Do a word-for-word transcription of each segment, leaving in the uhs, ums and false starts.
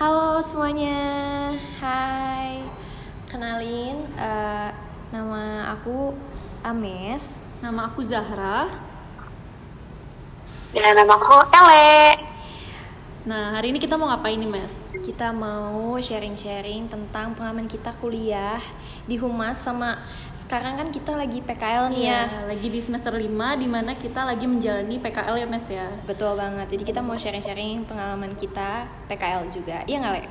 Halo semuanya, hai. Kenalin, uh, nama aku Ames. Nama aku Zahra. Dan nama aku Ele. Nah, hari ini kita mau ngapain nih, Mas? Kita mau sharing-sharing tentang pengalaman kita kuliah di Humas, sama sekarang kan kita lagi P K L nih ya. Iya, lagi di semester lima, di mana kita lagi menjalani P K L ya, Mas ya. Betul banget. Jadi kita mau sharing-sharing pengalaman kita P K L juga. Iya nggak, Le?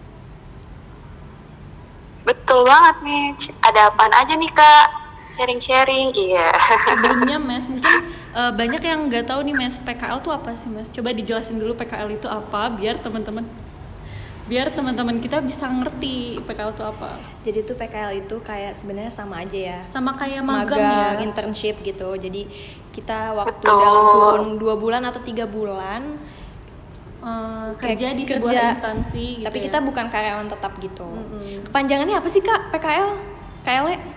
Betul banget nih. Ada apaan aja nih, Kak? Sharing-sharing, iya. Sebelumnya, Mas, mungkin uh, banyak yang nggak tahu nih, Mas, P K L tuh apa sih, Mas? Coba dijelasin dulu P K L itu apa, biar teman-teman biar teman-teman kita bisa ngerti P K L itu apa. Jadi tuh P K L itu kayak sebenarnya sama aja ya. Sama kayak magang, magang ya. Internship gitu. Jadi kita waktu Betul. dalam kurun dua bulan atau tiga bulan uh, kerja di kerja, sebuah instansi. Gitu tapi ya. kita bukan karyawan tetap gitu. Mm-mm. Kepanjangannya apa sih, Kak? P K L? K L E?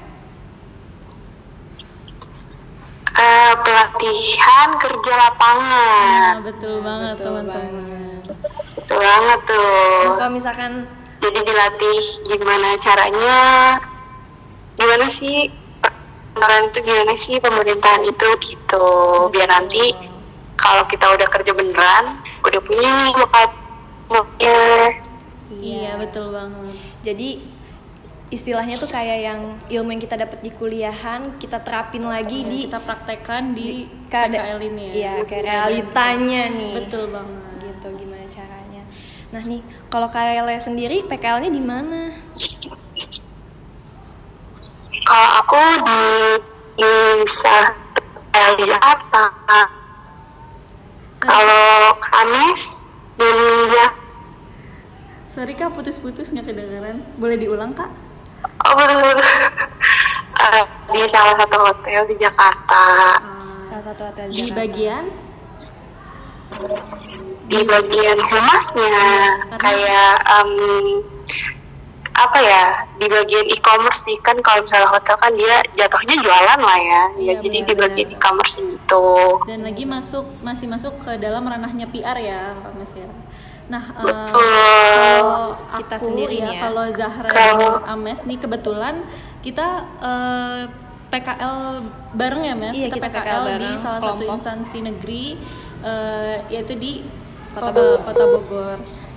Uh, pelatihan kerja lapangan. Nah, betul Nah, banget, betul teman-teman. Betul banget tuh. Nah, kalau misalkan Jadi dilatih gimana caranya, gimana sih pemeran itu, gimana sih pemerintahan itu gitu. Biar nanti kalau kita udah kerja beneran, udah punya bakat mobil. Iya, betul banget. Jadi istilahnya tuh kayak yang ilmu yang kita dapat di kuliahan kita terapin lagi Iya, di kita praktekkan di, di P K L ini ya. Iya, kayak realitanya nih. Betul banget. Gitu gimana caranya. Nah nih, kalau K L E sendiri P K L-nya di mana? Kalau aku di di salah di Jakarta. Kalau Kamis di ya. Sorry Kak, putus-putus nggak kedengeran. Boleh diulang Kak? Oh betul. uh, di salah satu hotel di Jakarta. Uh, Salah satu hotel di Jakarta. bagian? Di bagian humasnya, Karena- kayak um, apa ya, di bagian e-commerce sih, kan kalau misalnya hotel kan dia jatuhnya jualan lah ya, Iya, ya jadi di benar-benar. bagian e-commerce gitu. Dan lagi masuk masih masuk ke dalam ranahnya P R ya, Kak Mas ya. Nah, uh, Betul. kalau Kita aku sendiri ya, nih ya. kalau Zahra Kalau- dan Ames nih kebetulan kita uh, P K L bareng ya, Mas. Iya, kita P K L di bareng, salah satu sekelompok. instansi negeri, uh, yaitu di Kota Kota, Bogor. Kota Bogor.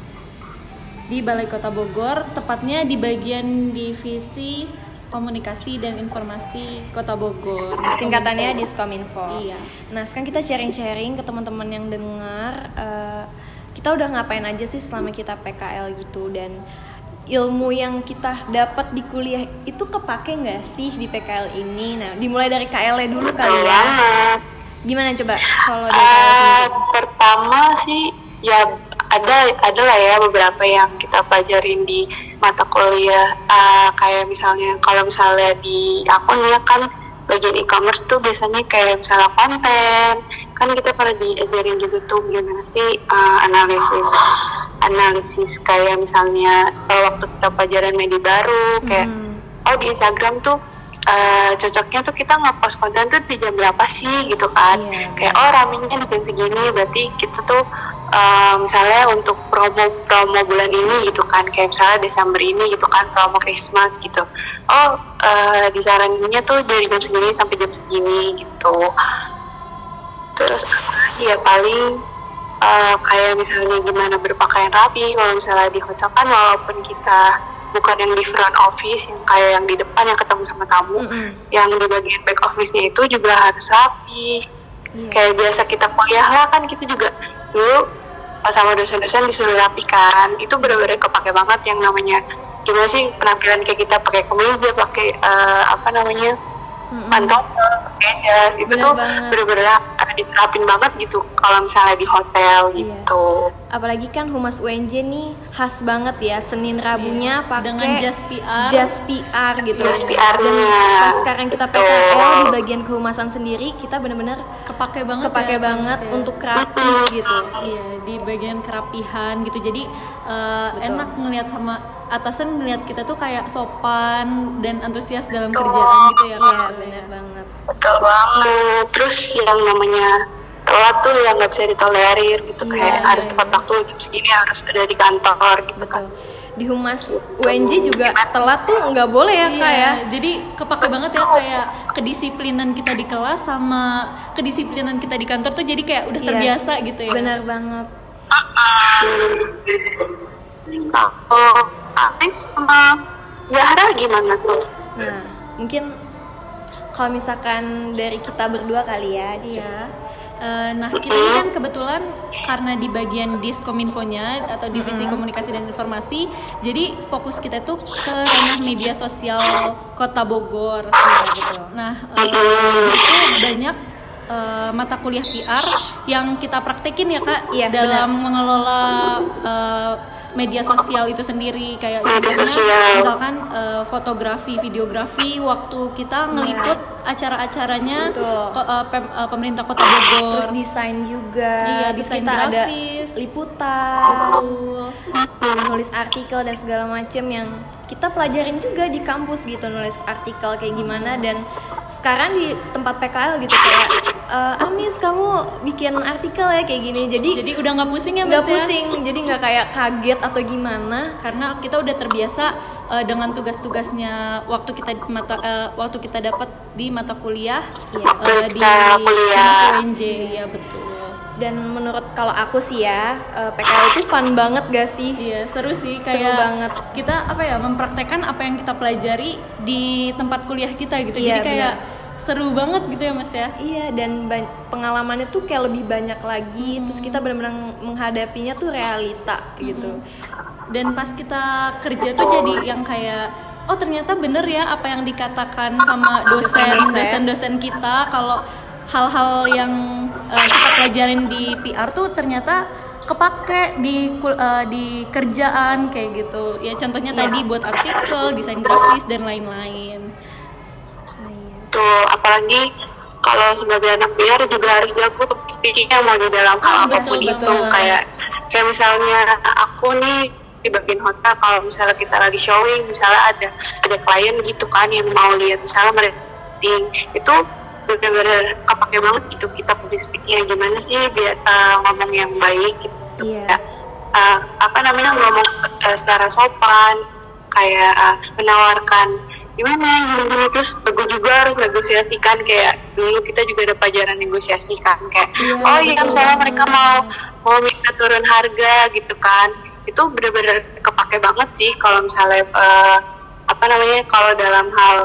Di Balai Kota Bogor, tepatnya di bagian divisi komunikasi dan informasi Kota Bogor. Singkatannya Diskominfo. Iya. Nah, sekarang kita sharing-sharing ke teman-teman yang dengar, uh, kita udah ngapain aja sih selama kita P K L gitu, dan ilmu yang kita dapat di kuliah itu kepake nggak sih di P K L ini? Nah, dimulai dari K L E dulu kali Betul ya. banget. Gimana coba kalau dari K L E Eh, sendiri? pertama sih ya ada ada lah ya beberapa yang kita pelajarin di mata kuliah. Eh, kayak misalnya kalau misalnya di aku nih ya kan bagian e-commerce tuh biasanya kayak misalnya konten, kan kita pernah diajarin juga tuh gimana sih eh, analisis analisis kayak misalnya eh, waktu kita pelajaran media baru kayak Hmm. oh di Instagram tuh uh, cocoknya tuh kita nge-post konten tuh di jam berapa sih gitu kan. Iya. Kayak oh ramenya di jam segini, berarti kita tuh uh, misalnya untuk promo promo bulan ini gitu kan, kayak misalnya Desember ini gitu kan, promo Christmas gitu. Oh uh, disaraninnya tuh dari jam segini sampai jam segini gitu. Terus ya paling uh, kayak misalnya gimana berpakaian rapi. Kalau misalnya di hotel kan walaupun kita bukan yang di front office yang kayak yang di depan yang ketemu sama tamu, Mm-mm. yang di bagian back office-nya itu juga harus rapi. Iya. Kayak biasa kita kuliah lah kan, kita juga dulu pas sama dosen-dosen disuruh rapi kan. Itu benar-benar kepake banget yang namanya gimana sih penampilan kayak kita pakai kemeja, pakai uh, apa namanya Mm-mm. pantofel, pakai jas, itu Bener tuh banget. bener-bener ada diterapin banget gitu kalau misalnya di hotel Iya. gitu. Apalagi kan Humas U N J nih khas banget ya, Senin Rabunya Iya. pakai Dengan jas P R. jas P R gitu. Jas P R-nya. Dan pas sekarang kita P K L Betul. di bagian kehumasan sendiri, kita benar-benar Kepake banget kepake ya, banget Mas, ya. untuk rapih gitu. Iya, di bagian kerapihan gitu. Jadi uh, Betul. enak ngelihat sama atasan ngelihat kita tuh kayak sopan dan antusias dalam kerjaan gitu ya. Iya, Kak. benar banget. Betul banget. Terus yang namanya telat tuh yang nggak bisa ditolerir gitu, Iya, kayak iya, harus tepat iya. waktu jam segini harus ada di kantor gitu kan. Betul. Di humas U N J juga telat tuh nggak boleh ya kak ya. Iya, jadi kepake banget ya kayak kedisiplinan kita di kelas sama kedisiplinan kita di kantor tuh jadi kayak udah Iya. terbiasa gitu ya. Benar banget. Kalau Anis sama Zahra gimana tuh? Nah, mungkin kalau misalkan dari kita berdua kali ya. Iya. Eh, nah kita ini kan kebetulan karena di bagian Diskominfonya atau divisi komunikasi dan informasi, jadi fokus kita tuh ke ranah media sosial Kota Bogor. Nah eh, di situ banyak eh, mata kuliah P R yang kita praktekin ya kak, Iya, dalam mengelola eh, media sosial itu sendiri, kayak Media contohnya sosial. misalkan eh, fotografi, videografi waktu kita ngeliput acara-acaranya Betul. ko- eh, pem- eh, pemerintah Kota Bogor. Terus desain juga. Iya, Terus desain kita ada grafis. liputan, Betul. nulis artikel dan segala macem yang kita pelajarin juga di kampus gitu, nulis artikel kayak gimana. Dan sekarang di tempat P K L gitu kayak "Eh, Amis kamu bikin artikel ya kayak gini." Jadi Jadi udah nggak pusing ya nggak mas ya? pusing, jadi nggak kayak kaget atau gimana. Karena kita udah terbiasa eh, dengan tugas-tugasnya waktu kita di mata eh, waktu kita dapat di mata kuliah Iya. eh, di Mata kuliah. U N J ya betul. Dan menurut kalau aku sih ya, eh, P K L itu fun banget gak sih? Iya seru sih, Seru kayak banget. kita apa ya mempraktekkan apa yang kita pelajari di tempat kuliah kita gitu. Iya, Jadi kayak seru banget gitu ya mas ya. Iya, dan ban- pengalamannya tuh kayak lebih banyak lagi. Terus kita benar-benar menghadapinya tuh realita gitu. Dan pas kita kerja tuh jadi yang kayak oh ternyata bener ya apa yang dikatakan sama dosen Dosen-dosen. dosen-dosen kita kalau hal-hal yang eh, kita pelajarin di P R tuh ternyata kepake di kul- eh, di kerjaan kayak gitu ya, contohnya Iya. tadi buat artikel, desain grafis dan lain-lain. Nah, iya. Tuh, apalagi kalau sebagai anak P R juga harus jago speakingnya mau di dalam hal Ah, apapun betul, itu, betul. kayak kayak misalnya aku nih di bagian hotel, kalau misalnya kita lagi showing, misalnya ada ada klien gitu kan yang mau lihat misalnya meeting itu benar-benar kepake banget gitu kita public speakingnya gimana sih biar uh, ngomong yang baik gitu. Iya. Ya, uh, apa namanya ngomong uh, secara sopan, kayak uh, menawarkan gimana gini-gini, terus gue juga harus negosiasikan, kayak dulu kita juga ada pelajaran negosiasi kan, kayak Iya, oh iya betul misalnya mereka banget. mau mau minta turun harga gitu kan, itu benar-benar kepake banget sih kalau misalnya uh, apa namanya kalau dalam hal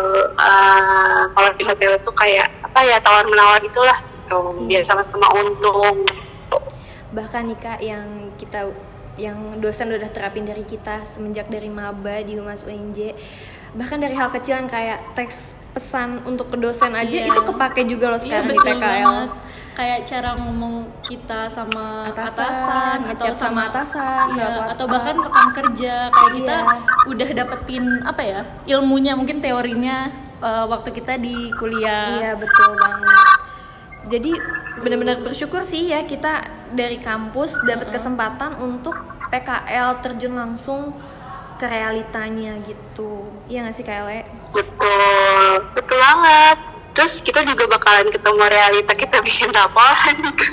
uh, kalau di hotel itu kayak apa ya tawar menawar itulah gitu, biar sama-sama untung. Bahkan nih kak, yang kita yang dosen udah terapin dari kita semenjak dari maba di Humas U N J, bahkan dari hal kecil yang kayak teks pesan untuk ke dosen aja Iya. itu kepake juga loh sekarang Iya, di P betul K L. banget. Kayak cara ngomong kita sama Atasan, atasan, ngechat atau sama atasan, iya, lewat atau WhatsApp. bahkan rekan kerja, kayak kita Iya. udah dapetin apa ya ilmunya, mungkin teorinya eh, waktu kita di kuliah. Iya betul banget. Jadi benar-benar bersyukur sih ya kita dari kampus dapat kesempatan untuk P K L terjun langsung ke realitanya gitu. Iya nggak sih Kak Ele? Betul, betul banget. Terus kita juga bakalan ketemu realita kita bikin laporan.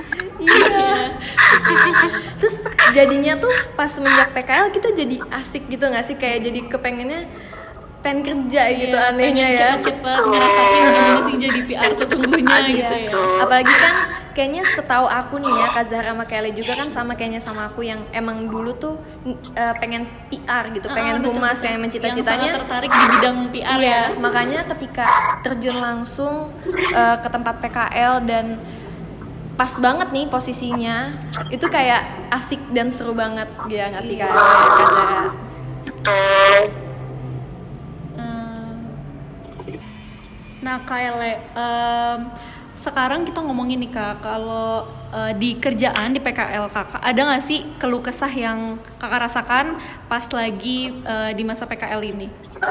Iya. Terus jadinya tuh pas semenjak P K L kita jadi asik gitu nggak sih, kayak jadi kepengennya pengen kerja gitu, Iya, anehnya pengen ya. cepet-cepet ngerasain gimana sih jadi P R sesungguhnya Iya. gitu ya. Apalagi kan kayaknya setahu aku nih ya, Kak Zahra sama Kelly juga kan sama kayaknya sama aku yang emang dulu tuh uh, pengen P R gitu, pengen Ah, betul, humas betul. yang emang Yang cita-citanya. sangat tertarik di bidang P R Iya, ya. makanya ketika terjun langsung uh, ke tempat P K L dan pas banget nih posisinya, itu kayak asik dan seru banget, ya nggak sih Kak Kak Zahra? Betul. Ehm, Nah, Kak Ele, em, sekarang kita ngomongin nih Kak, kalau eh, di kerjaan di P K L Kakak, ada nggak sih keluh kesah yang Kakak rasakan pas lagi eh, di masa P K L ini?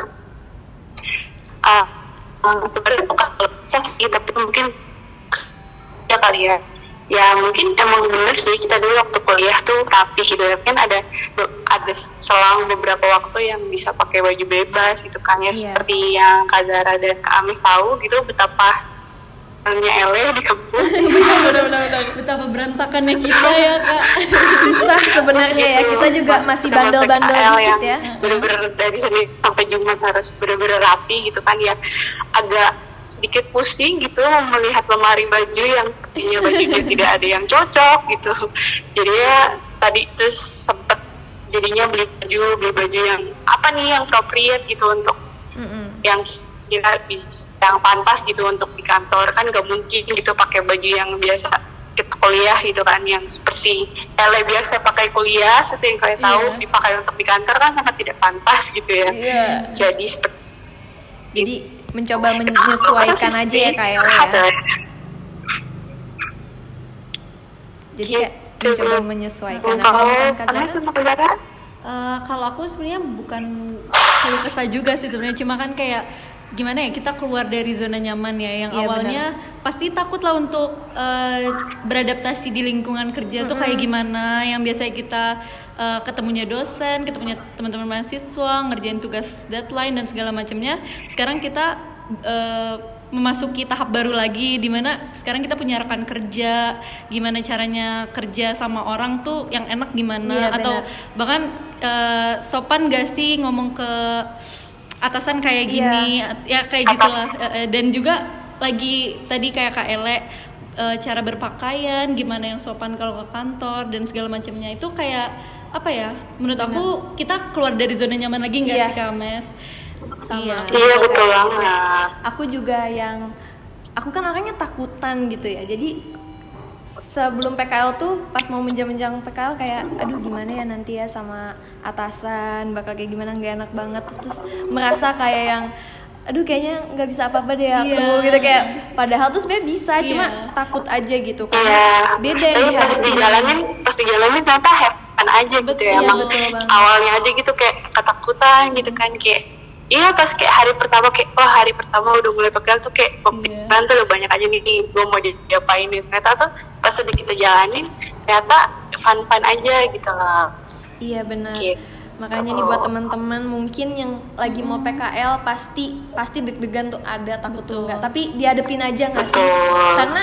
Ah, um, sebenarnya bukan bisa sih, tapi mungkin ya kali ya. Ya mungkin emang bener sih, kita dulu waktu kuliah tuh rapi gitu, kan ada ada selang beberapa waktu yang bisa pakai baju bebas gitu kan ya, Iya. seperti yang Kak Zara dan Kak Amis tahu gitu betapa berantakannya Ele di kampus. Benar-benar betapa berantakannya kita ya kak. Susah sebenarnya ya, kita juga masih bandel-bandel dikit ya. Bener-bener dari Senin sampai Jumat harus bener-bener rapi gitu kan ya. Agak sedikit pusing gitu melihat lemari baju yang sepertinya bajunya tidak ada yang cocok gitu. Jadi ya tadi terus sempet jadinya beli baju beli baju yang apa nih yang appropriate gitu untuk mm-hmm. yang kira bisa yang pantas gitu untuk di kantor. Kan gak mungkin gitu pakai baju yang biasa kita kuliah gitu kan, yang seperti Ele biasa pakai kuliah seperti yang kalian tahu yeah. dipakai untuk di kantor kan sangat tidak pantas gitu ya. Yeah. Jadi seperti jadi mencoba menyesuaikan aja ya Kak Ele ya. Jadi kayak mencoba menyesuaikan. Nah, kalau misalnya Kak Zara, uh, kalau aku sebenarnya bukan keluh kesah juga sih sebenarnya, cuma kan kayak gimana ya, kita keluar dari zona nyaman ya, yang iya, awalnya benar. Pasti takut lah untuk uh, beradaptasi di lingkungan kerja mm-hmm. tuh kayak gimana, yang biasanya kita uh, ketemunya dosen, ketemunya teman-teman mahasiswa, ngerjain tugas deadline dan segala macamnya. Sekarang kita uh, memasuki tahap baru lagi, dimana sekarang kita punya rekan kerja, gimana caranya kerja sama orang tuh yang enak gimana, iya, atau bahkan uh, sopan gak sih ngomong ke atasan kayak gini, yeah. ya kayak gitulah. Dan juga lagi tadi kayak Kak Ele, uh, cara berpakaian gimana yang sopan kalau ke kantor dan segala macamnya, itu kayak apa ya, menurut Bener. aku kita keluar dari zona nyaman lagi nggak yeah. sih Kak Mes? Sama. Iya, iya betul banget. Aku juga yang aku kan orangnya takutan gitu ya, jadi sebelum P K L tuh pas mau menjam-menjam P K L kayak aduh gimana ya nanti ya sama atasan, bakal kayak gimana, nggak enak banget, terus merasa kayak yang aduh kayaknya nggak bisa apa-apa deh aku yeah. gitu, kayak padahal tuh sebenarnya bisa, yeah. cuma takut aja gitu karena yeah. beda yang dihadapi. Jalanin pasti jalanin ternyata have fun aja gitu ya, emang awalnya aja gitu kayak ketakutan gitu kan, kayak iya pas kayak hari pertama kayak oh hari pertama udah mulai pegal tuh kayak pemikiran yeah. tuh udah banyak aja nih gue mau diapain nih, ternyata tuh pas udah kita jalanin ternyata fun-fun aja gitu loh. Iya benar. Gitu. Makanya nih buat teman-teman mungkin yang lagi mau P K L pasti pasti deg-degan tuh, ada takut tuh enggak, tapi dihadepin aja nggak sih? Karena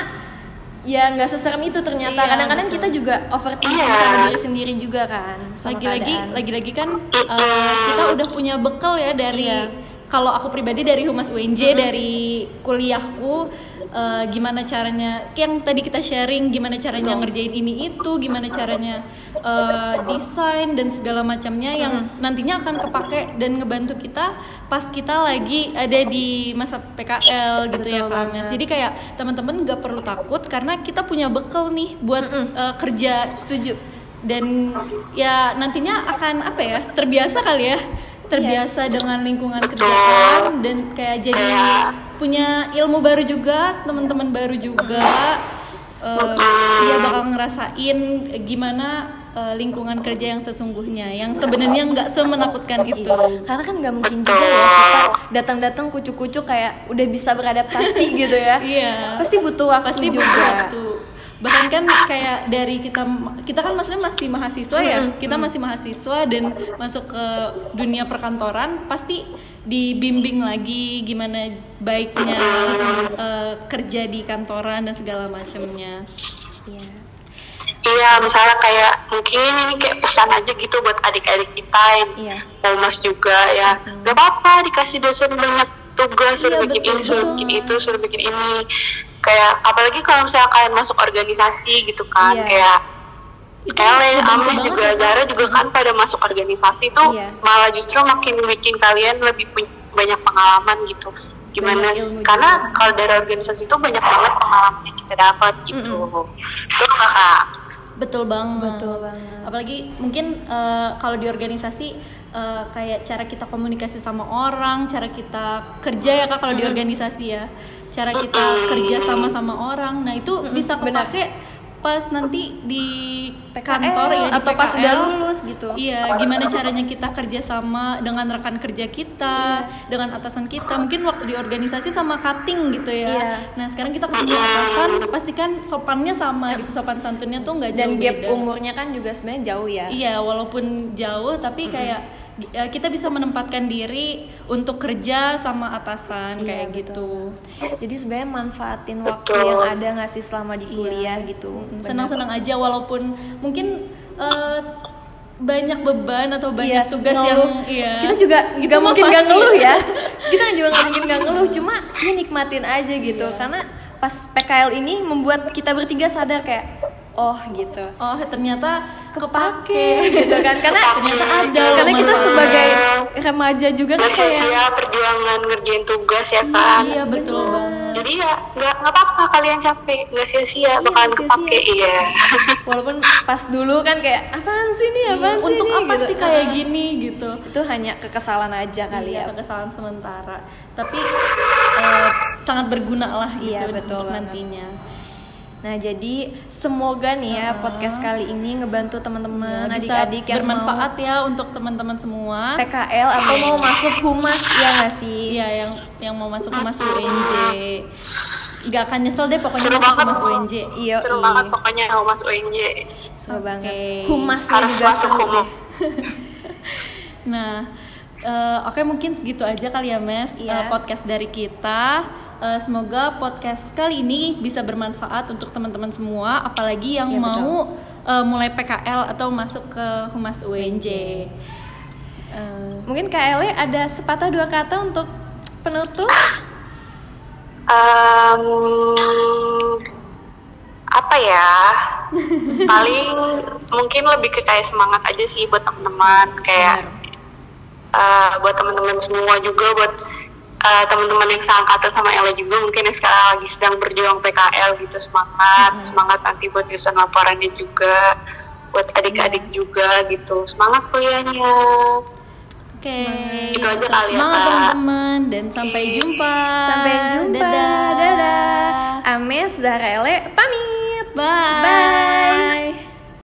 ya nggak seserem itu ternyata. Iya, kadang-kadang betul. Kita juga overthinking iya. sama diri sendiri juga kan. Lagi-lagi lagi-lagi kan uh, kita udah punya bekal ya dari iya. kalau aku pribadi dari Humas U N J, hmm. dari kuliahku, uh, gimana caranya yang tadi kita sharing, gimana caranya betul. ngerjain ini itu, gimana caranya uh, desain dan segala macamnya hmm. yang nantinya akan kepake dan ngebantu kita pas kita lagi ada di masa P K L gitu. Betul ya Kak Mes. Jadi kayak teman-teman gak perlu takut karena kita punya bekal nih buat uh, kerja. Setuju. Dan ya nantinya akan apa ya, terbiasa kali ya, terbiasa yeah. dengan lingkungan kerjaan dan kayak jadi punya ilmu baru juga, teman-teman baru juga. Uh, dia bakal ngerasain gimana uh, lingkungan kerja yang sesungguhnya, yang sebenarnya nggak semenakutkan itu. Karena kan nggak mungkin juga ya kita datang-datang kucuk-kucuk kayak udah bisa beradaptasi gitu ya. Iya. Pasti butuh waktu Pasti juga. Butuh waktu. Bahkan kan kayak dari kita kita kan maksudnya masih mahasiswa ya, kita masih mahasiswa dan masuk ke dunia perkantoran pasti dibimbing lagi gimana baiknya uh, kerja di kantoran dan segala macamnya. Iya. Iya, misalnya kayak mungkin ini kayak pesan aja gitu buat adik-adik kita yang iya. mau mas juga ya, hmm. gak apa-apa dikasih dosen banyak tugas, suruh iya, bikin betul, ini, suruh betul. bikin itu, suruh bikin ini. Kayak apalagi kalau misalnya kalian masuk organisasi gitu kan, iya. kayak Ele, Amis juga, Zara juga kan pada masuk organisasi tuh iya. malah justru makin bikin kalian lebih punya banyak pengalaman gitu. Gimana? Karena kalau dari organisasi itu banyak banget pengalaman yang kita dapat gitu. Itu kakak. Betul banget. Betul banget. Apalagi mungkin uh, kalau di organisasi uh, kayak cara kita komunikasi sama orang, cara kita kerja ya Kak kalau mm. di organisasi ya. Cara kita mm. kerja sama-sama orang. Nah, itu mm. bisa kepake pas nanti di P K L, kantor ya, atau di pas udah lulus gitu. Iya, gimana caranya kita kerja sama dengan rekan kerja kita, iya. dengan atasan kita. Mungkin waktu di organisasi sama cutting gitu ya. Iya. Nah, sekarang kita ketemu atasan, pasti kan sopannya sama gitu, sopan santunnya tuh nggak jauh. Dan gap beda. Umurnya kan juga sebenarnya jauh ya. Iya, walaupun jauh tapi mm-hmm. kayak uh, kita bisa menempatkan diri untuk kerja sama atasan Iya, kayak betul. gitu. Jadi sebenarnya manfaatin waktu Betul. yang ada nggak sih selama di kuliah Iya. gitu. Benar. Senang-senang aja walaupun mungkin uh, banyak beban atau banyak Iya, tugas ngeluh. yang iya. Kita juga Itu nggak mah mungkin nggak pasti. ngeluh ya. Kita juga nggak mungkin nggak ngeluh. Cuma ya nikmatin aja gitu. Iya. Karena pas P K L ini membuat kita bertiga sadar kayak oh gitu. Oh ternyata Kepake kepake gitu kan. Karena ternyata ada karena kita manfaat. sebagai remaja juga kan Gak kayak sia-sia perjuangan ngerjain tugas ya kan. Iya betul banget. Jadi ya nggak nggak apa-apa kalian capek, nggak sia-sia, bakalan nggak sia-sia. kepake iya. walaupun pas dulu kan kayak apaan sih nih, apaan sih Untuk nih?" apa gitu. sih kayak Ah. gini gitu. Itu hanya kekesalan aja kali Iya, ya. kekesalan sementara. Tapi eh, sangat berguna lah gitu Iya, betul untuk banget. nantinya. Nah, jadi semoga nih ya Uh-uh. podcast kali ini ngebantu teman-teman, Ya, bisa adik-adik yang bermanfaat ya untuk teman-teman semua. mau P K L atau mau masuk humas ya nggak sih? Iya, yang yang mau masuk humas U N J. Gak akan nyesel deh pokoknya Seru masuk banget. humas U N J. Iya, Seru iya. banget pokoknya Humas U N J. Seru banget. Oke. Humasnya Harus juga masuk seru deh. humas. Nah, eh, oke mungkin segitu aja kali ya Mes, Iya. eh, podcast dari kita. Eh, semoga podcast kali ini bisa bermanfaat untuk teman-teman semua, apalagi yang Iya, mau eh, mulai P K L atau masuk ke Humas U N J. Eh, Mungkin K L ada sepatah dua kata untuk penutup? Em, apa ya? Paling mungkin lebih ke kayak semangat aja sih buat teman-teman, kayak eh, buat teman-teman semua juga, buat eh, teman-teman yang seangkatan sama Ella juga mungkin yang sekarang lagi sedang berjuang P K L gitu, semangat, semangat nanti buat nyusun laporannya juga, buat adik-adik juga gitu, semangat kuliahnya. Oke, Itu aja tetap kali ya, semangat Kak. teman-teman dan sampai jumpa. Sampai jumpa. Dadah. Dadah. Ames, Zahra Ele, pamit. Bye. Bye.